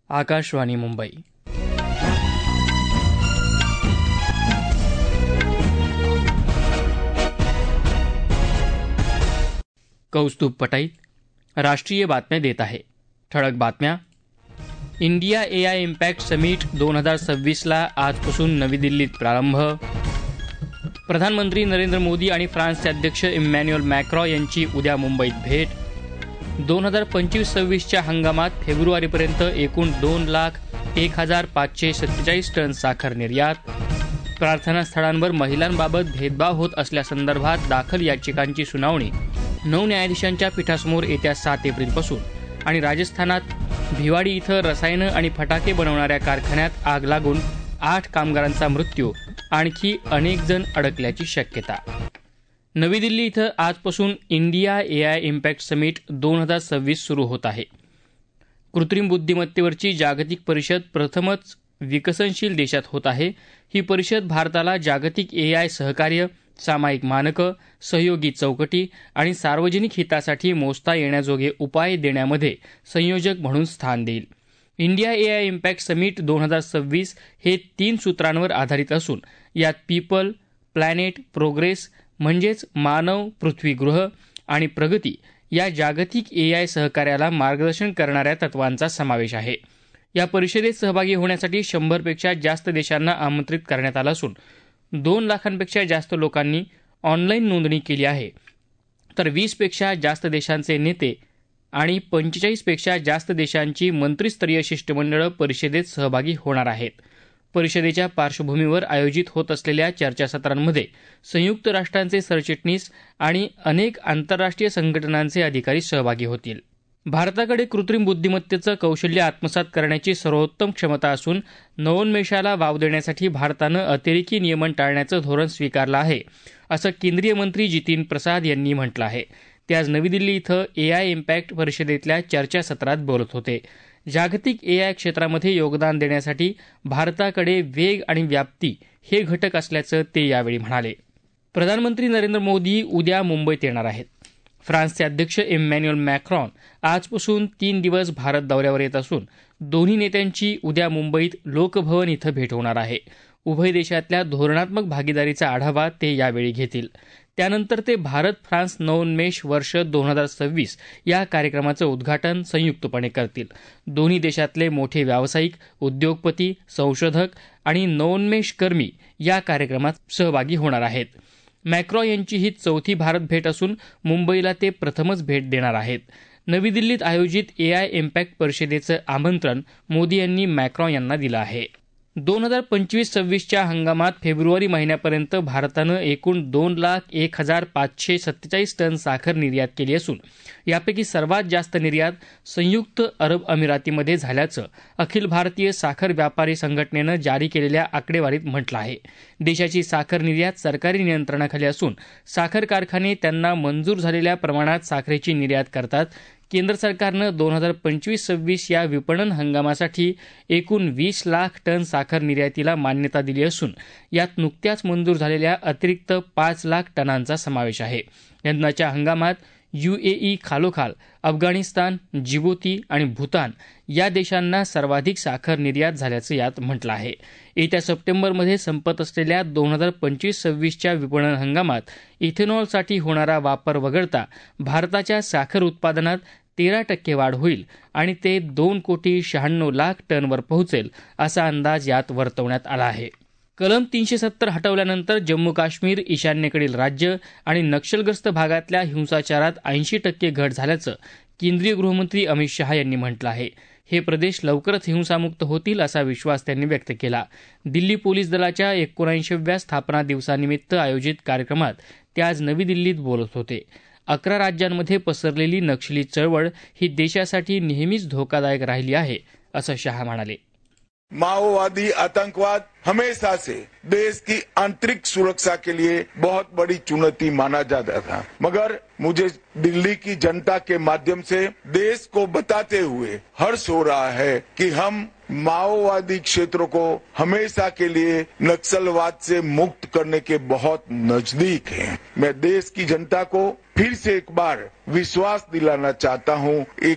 आकाशवाणी मुंबई. कौस्तुभ पटाईत राष्ट्रीय बातम्या देत आहे. ठळक बातम्या. इंडिया AI इम्पॅक्ट समिट 2026ला आजपासून नवी दिल्लीत प्रारंभ. प्रधानमंत्री नरेंद्र मोदी आणि फ्रान्सचे अध्यक्ष इमॅन्युएल मॅक्रॉ यांची उद्या मुंबईत भेट. 2025-26च्या हंगामात फेब्रुवारीपर्यंत एकूण 2,01,547 टन साखर निर्यात. प्रार्थनास्थळांवर महिलांबाबत भेदभाव होत असल्यासंदर्भात दाखल याचिकांची सुनावणी 9 न्यायाधीशांच्या पीठासमोर येत्या 7 एप्रिलपासून. आणि राजस्थानात भिवाडी इथं रसायनं आणि फटाके बनवणाऱ्या कारखान्यात आग लागून 8 कामगारांचा मृत्यू, आणखी अनेक जण अडकल्याची शक्यता. नवी दिल्ली इथं आजपासून इंडिया AI इम्पॅक्ट समिट 2026 सुरू होत आहे. कृत्रिम बुद्धिमत्तेवरची जागतिक परिषद प्रथमच विकसनशील देशात होत आहे. ही परिषद भारताला जागतिक AI सहकार्य, सामायिक मानकं, सहयोगी चौकटी आणि सार्वजनिक हितासाठी मोजता येण्याजोगे उपाय देण्यामध्ये संयोजक म्हणून स्थान देईल. इंडिया AI इम्पॅक्ट समिट 2026 हे 3 सूत्रांवर आधारित असून यात पीपल, प्लॅनेट, प्रोग्रेस म्हणजेच मानव, पृथ्वीगृह आणि प्रगती या जागतिक AI सहकार्याला मार्गदर्शन करणाऱ्या तत्वांचा समावेश आहे. या परिषदेत सहभागी होण्यासाठी 100 पेक्षा जास्त देशांना आमंत्रित करण्यात आलं असून 2 लाखांपेक्षा जास्त लोकांनी ऑनलाईन नोंदणी केली आहे. तर 20 पेक्षा जास्त देशांचे नेते आणि 45 पेक्षा जास्त देशांची मंत्रिस्तरीय शिष्टमंडळं परिषदेत सहभागी होणार आहेत. परिषदेच्या पार्श्वभूमीवर आयोजित होत असलेल्या चर्चासत्रांमध्ये संयुक्त राष्ट्रांचे सरचिटणीस आणि अनेक आंतरराष्ट्रीय संघटनांचे अधिकारी सहभागी होतील. भारताकडे कृत्रिम बुद्धिमत्तेचं कौशल्य आत्मसात करण्याची सर्वोत्तम क्षमता असून नवोन्मेषाला वाव देण्यासाठी भारतानं अतिरेकी नियमन टाळण्याचं धोरण स्वीकारलं आहे, असं केंद्रीय मंत्री जितीन प्रसाद यांनी म्हटलं आहे. ते आज नवी दिल्ली इथं AI इम्पॅक्ट परिषदेतल्या चर्चासत्रात बोलत होते. जागतिक AI क्षेत्रामध्ये योगदान देण्यासाठी भारताकडे वेग आणि व्याप्ती हे घटक असल्याचं ते यावेळी म्हणाले. प्रधानमंत्री नरेंद्र मोदी उद्या मुंबईत येणार आहेत. फ्रान्सचे अध्यक्ष इमॅन्युएल मॅक्रॉन आजपासून 3 दिवस भारत दौऱ्यावर येत असून दोन्ही नेत्यांची उद्या मुंबईत लोकभवन इथं भेट होणार आहे. उभय देशातल्या धोरणात्मक भागीदारीचा आढावा ते यावेळी घेतील. त्यानंतर ते भारत फ्रान्स नवोन्मेष वर्ष 2026 या कार्यक्रमाचं उद्घाटन संयुक्तपणे करतील. दोन्ही देशातले मोठे व्यावसायिक, उद्योगपती, संशोधक आणि नवोन्मेषकर्मी या कार्यक्रमात सहभागी होणार आहेत. मॅक्रॉ यांची ही 4थी भारत भेट असून मुंबईला ते प्रथमच भेट देणार आहेत. नवी दिल्लीत आयोजित AI इम्पॅक्ट परिषदेचं आमंत्रण मोदी यांनी मॅक्रॉ यांना दिलं आहे. 2025-26च्या हंगामात फेब्रुवारी महिन्यापर्यंत भारतानं एकूण 2,01,547 टन साखर निर्यात केली असून यापैकी सर्वात जास्त निर्यात संयुक्त अरब अमिरातीमध्ये झाल्याचं अखिल भारतीय साखर व्यापारी संघटनेनं जारी केलेल्या आकडेवारीत म्हटलं आहे. देशाची साखर निर्यात सरकारी नियंत्रणाखाली असून साखर कारखाने त्यांना मंजूर झालेल्या प्रमाणात साखरेची निर्यात करतात. केंद्र सरकारनं 2025-26 या विपणन हंगामासाठी एकूण 20 लाख टन साखर निर्यातीला मान्यता दिली असून यात नुकत्याच मंजूर झालेल्या अतिरिक्त 5 लाख टनांचा समावेश आहे. यंदाच्या हंगामात UAE खालोखाल अफगाणिस्तान, जिबुती आणि भूतान या देशांना सर्वाधिक साखर निर्यात झाल्याचं यात म्हटलं आहे. येत्या सप्टेंबरमध्ये संपत असलेल्या 2025-26च्या विपणन हंगामात इथेनॉलसाठी होणारा वापर वगळता भारताच्या साखर उत्पादनात 13% वाढ होईल आणि ते 2,96,00,000 टनवर पोहोचेल असा अंदाज यात वर्तवण्यात आला आहे. कलम 370 हटवल्यानंतर जम्मू काश्मीर, ईशान्येकडील राज्य आणि नक्षलग्रस्त भागातल्या हिंसाचारात 80% घट झाल्याचं केंद्रीय गृहमंत्री अमित शहा यांनी म्हटलं आहे. हे प्रदेश लवकरच हिंसामुक्त होतील असा विश्वास त्यांनी व्यक्त केला. दिल्ली पोलीस दलाच्या 79व्या स्थापना दिवसानिमित्त आयोजित कार्यक्रमात ते आज नवी दिल्लीत बोलत होते. 11 राज्यांमध्ये पसरलेली नक्षली चळवळ ही देशासाठी नेहमीच धोकादायक राहिली आहे असं शहा म्हणाले. माओवादी आतंकवाद हमेशा से देश की आंतरिक सुरक्षा के लिए बहुत बड़ी चुनौती माना जाता था, मगर मुझे दिल्ली की जनता के माध्यम से देश को बताते हुए हर्ष हो रहा है कि हम माओवादी क्षेत्रों को हमेशा के लिए नक्सलवाद से मुक्त करने के बहुत नजदीक हैं। मैं देश की जनता को फिर से एक बार विश्वास दिलाना चाहता हूं,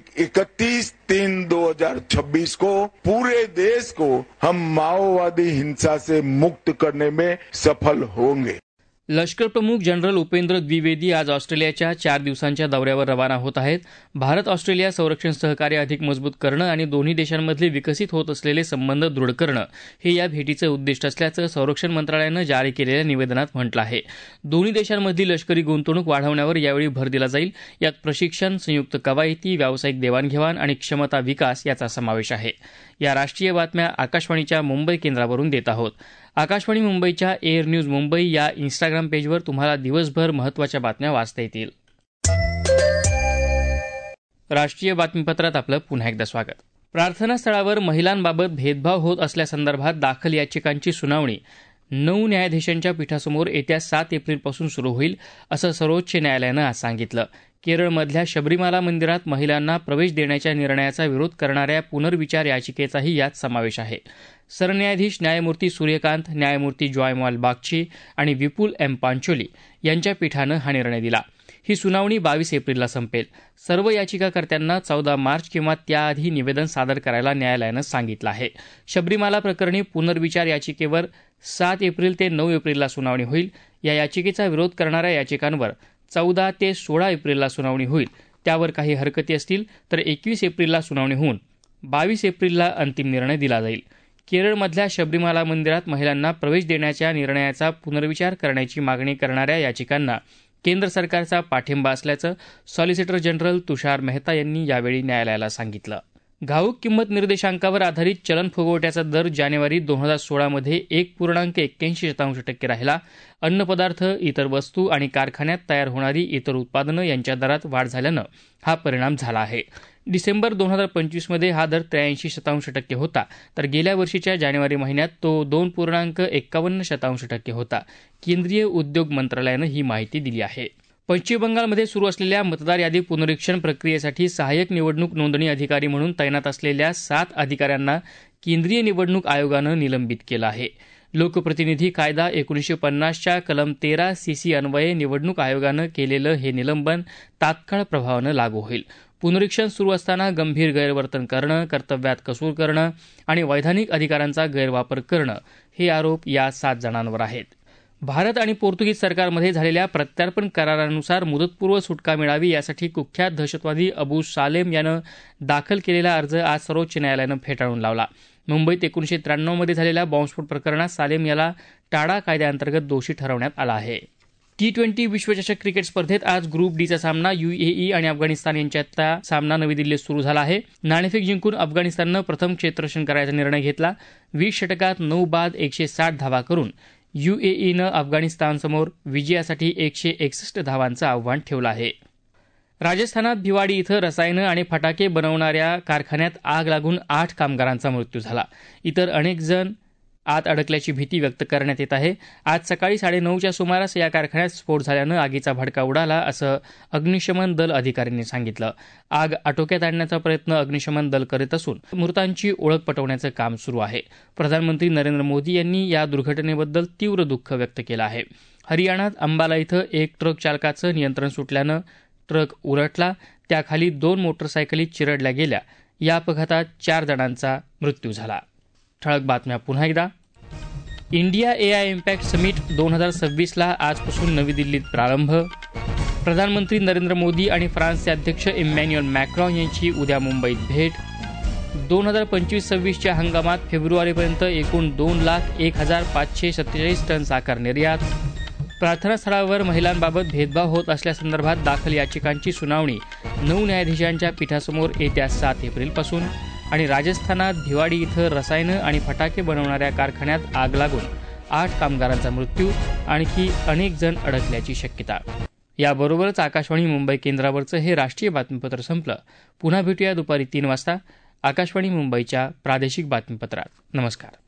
31/3/2026 को पूरे देश को हम माओवादी हिंसा से मुक्त करने में सफल होंगे। लष्कर प्रमुख जनरल उपेंद्र द्विवेदी आज ऑस्ट्रेलियाच्या 4 दिवसांच्या दौऱ्यावर रवाना होत आहेत. भारत ऑस्ट्रेलिया संरक्षण सहकार्य अधिक मजबूत करणं आणि दोन्ही देशांमधले विकसित होत असलेले संबंध दृढ करणं हे या भेटीचं उद्दिष्ट असल्याचं संरक्षण मंत्रालयानं जारी केलेल्या निवेदनात म्हटलं आहे. दोन्ही देशांमधली लष्करी गुंतवणूक वाढवण्यावर यावेळी भर दिला जाईल. यात प्रशिक्षण, संयुक्त कवायती, व्यावसायिक देवाणघेवाण आणि क्षमता विकास याचा समावेश आहे. या राष्ट्रीय बातम्या आकाशवाणीच्या मुंबई केंद्रावरून देत आहोत. आकाशवाणी मुंबईच्या एअर न्यूज मुंबई या इंस्टाग्राम पेजवर तुम्हाला दिवसभर महत्त्वाच्या बातम्या वाचता येतील. राष्ट्रीय बातमीपत्रात आपलं पुन्हा एकदा स्वागत. प्रार्थनास्थळावर महिलांबाबत भेदभाव होत असल्यासंदर्भात दाखल याचिकांची सुनावणी 9 न्यायाधीशांच्या पीठासमोर येत्या 7 एप्रिलपासून सुरू होईल, असं सर्वोच्च न्यायालयानं आज सांगितलं. केरळमधल्या शबरीमाला मंदिरात महिलांना प्रवेश देण्याच्या निर्णयाचा विरोध करणाऱ्या पुनर्विचार याचिकेचाही यात समावेश आहे. सरन्यायाधीश न्यायमूर्ती सूर्यकांत, न्यायमूर्ती जॉयमॉल बागची आणि विपुल एम पांचोली यांच्या पीठानं हा निर्णय दिला. ही सुनावणी 22 एप्रिलला संपेल. सर्व याचिकाकर्त्यांना 14 मार्च किंवा त्याआधी निवेदन सादर करायला न्यायालयानं सांगितलं आहे. शबरीमाला प्रकरणी पुनर्विचार याचिकेवर 7 एप्रिल ते 9 एप्रिलला सुनावणी होईल. या याचिकेचा विरोध करणाऱ्या याचिकांवर 14 ते 16 एप्रिलला सुनावणी होईल. त्यावर काही हरकती असतील तर 21 एप्रिलला सुनावणी होऊन 22 एप्रिलला अंतिम निर्णय दिला जाईल. केरळमधल्या शबरीमाला मंदिरात महिलांना प्रवेश देण्याच्या निर्णयाचा पुनर्विचार करण्याची मागणी करणाऱ्या याचिकांना केंद्र सरकारचा पाठिंबा असल्याचं सॉलिसिटर जनरल तुषार मेहता यांनी यावेळी न्यायालयाला सांगितलं. घाऊक किंमत निर्देशांकावर आधारित चलन फुगवट्याचा दर जानेवारी 2016मध्ये 1.81% राहिला. अन्नपदार्थ, इतर वस्तू आणि कारखान्यात तयार होणारी इतर उत्पादनं यांच्या दरात वाढ झाल्यानं हा परिणाम झाला आहे. डिसेंबर 2025मध्ये हा दर 83% होता, तर गेल्या वर्षीच्या जानेवारी महिन्यात तो 2.51% होता. केंद्रीय उद्योग मंत्रालयानं ही माहिती दिली आहे. पश्चिम बंगालमध्ये सुरू असलेल्या मतदार यादी पुनरीक्षण प्रक्रियेसाठी सहाय्यक निवडणूक नोंदणी अधिकारी म्हणून तैनात असलेल्या 7 अधिकाऱ्यांना केंद्रीय निवडणूक आयोगानं निलंबित केलं आहे. लोकप्रतिनिधी कायदा 1950च्या कलम 13 CC अन्वये निवडणूक आयोगानं केलेलं हे निलंबन तात्काळ प्रभावानं लागू होईल. पुनरीक्षण सुरू असताना गंभीर गैरवर्तन करणं, कर्तव्यात कसूर करणं आणि वैधानिक अधिकारांचा गैरवापर करणं हे आरोप या 7 जणांवर आहेत. भारत आणि पोर्तुगीज सरकारमध्ये झालेल्या प्रत्यार्पण करारानुसार मुदतपूर्व सुटका मिळावी यासाठी कुख्यात दहशतवादी अबू सालेम यानं दाखल केलेला अर्ज आज सर्वोच्च न्यायालयानं फेटाळून लावला. मुंबईत 1993मध्ये झालेल्या बॉम्बस्फोट प्रकरणात सालेम याला टाडा कायद्याअंतर्गत दोषी ठरवण्यात आला आहे. T20 विश्वचषक क्रिकेट स्पर्धेत आज ग्रुप डीचा सामना UAE आणि अफगाणिस्तान यांच्यातला सामना नवी दिल्लीत सुरू झाला आहे. नाणेफेक जिंकून अफगाणिस्ताननं प्रथम क्षेत्ररक्षण करायचा निर्णय घेतला. 20 षटकात 9 बाद 160 धावा करून UAEनं अफगाणिस्तानसमोर विजयासाठी 161 धावांचं आव्हान ठेवलं आहे. राजस्थानात भिवाडी इथं रसायनं आणि फटाके बनवणाऱ्या कारखान्यात आग लागून 8 कामगारांचा मृत्यू झाला. इतर अनेक जण आत अडकल्याची भीती व्यक्त करण्यात येत आहे. आज सकाळी 9:30च्या सुमारास या कारखान्यात स्फोट झाल्यानं आगीचा भडका उडाला, असं अग्निशमन दल अधिकाऱ्यांनी सांगितलं. आग आटोक्यात आणण्याचा प्रयत्न अग्निशमन दल करीत असून मृतांची ओळख पटवण्याचं काम सुरू आहे. प्रधानमंत्री नरेंद्र मोदी यांनी या दुर्घटनेबद्दल तीव्र दुःख व्यक्त केलं आहे. हरियाणात अंबाला इथं एक ट्रक चालकाचं नियंत्रण सुटल्यानं ट्रक उलटला. त्याखाली 2 मोटरसायकली चिरडल्या गेल्या. या अपघातात 4 जणांचा मृत्यू झाला. ठळक बातम्या पुन्हा एकदा. इंडिया AI इम्पॅक्ट समिट 2026ला आजपासून नवी दिल्लीत प्रारंभ. प्रधानमंत्री नरेंद्र मोदी आणि फ्रान्सचे अध्यक्ष इमॅन्युएल मॅक्रॉन यांची उद्या मुंबईत भेट. 2025-26च्या हंगामात फेब्रुवारीपर्यंत एकूण 2,01,547 टन साखर निर्यात. प्रार्थनास्थळावर महिलांबाबत भेदभाव होत असल्यासंदर्भात दाखल याचिकांची सुनावणी 9 न्यायाधीशांच्या पीठासमोर येत्या 7 एप्रिलपासून. आणि राजस्थानात भिवाडी इथं रसायनं आणि फटाके बनवणाऱ्या कारखान्यात आग लागून 8 कामगारांचा मृत्यू, आणखी अनेक जण अडकल्याची शक्यता. याबरोबरच आकाशवाणी मुंबई केंद्रावरचं हे राष्ट्रीय बातमीपत्र संपलं. पुन्हा भेटूया दुपारी 3 वाजता आकाशवाणी मुंबईच्या प्रादेशिक बातमीपत्रात. नमस्कार.